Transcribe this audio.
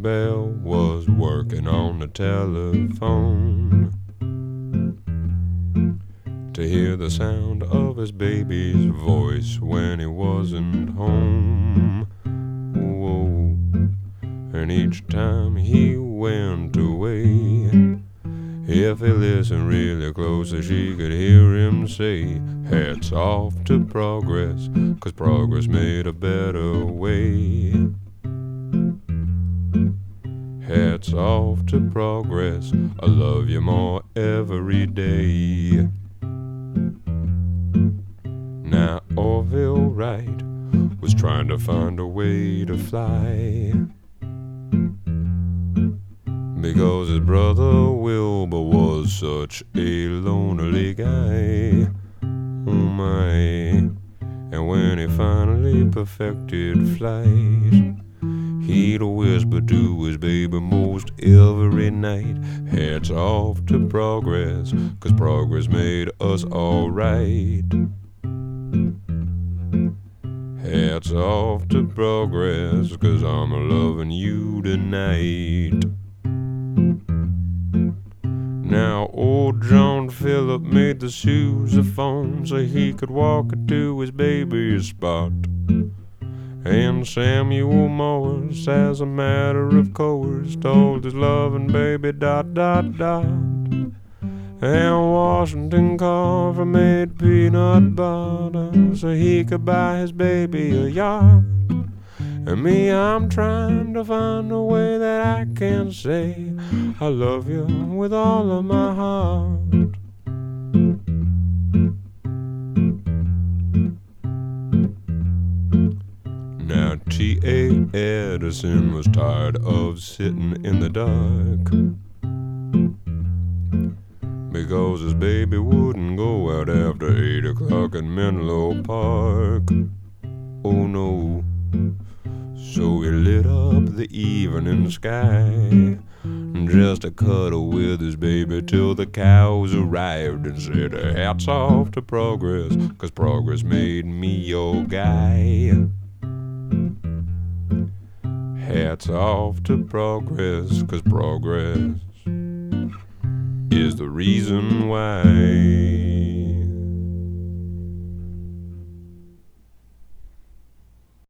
Bell was working on the telephone to hear the sound of his baby's voice when he wasn't home. Whoa. And each time he went away, if he listened really close, she could hear him say, hats off to progress, 'cause progress made a better way. Hats off to progress, I love you more every day. Now Orville Wright was trying to find a way to fly, because his brother Wilbur was such a lonely guy. Oh my. And when he finally perfected flight, he'd whisper to his baby most every night, hats off to progress, 'cause progress made us alright. Hats off to progress, 'cause I'm loving you tonight. Now old John Phillip made the sousaphone so he could walk it to his baby's spot. And Samuel Morse, as a matter of course, told his loving baby ... And Washington Carver made peanut butter so he could buy his baby a yacht. And me, I'm trying to find a way that I can say I love you with all of my heart. Now T.A. Edison was tired of sitting in the dark, because his baby wouldn't go out after 8 o'clock at Menlo Park. Oh no. So he lit up the evening sky just to cuddle with his baby till the cows arrived, and said, hats off to progress, 'cause progress made me your guy. Hats off to progress, 'cause progress is the reason why.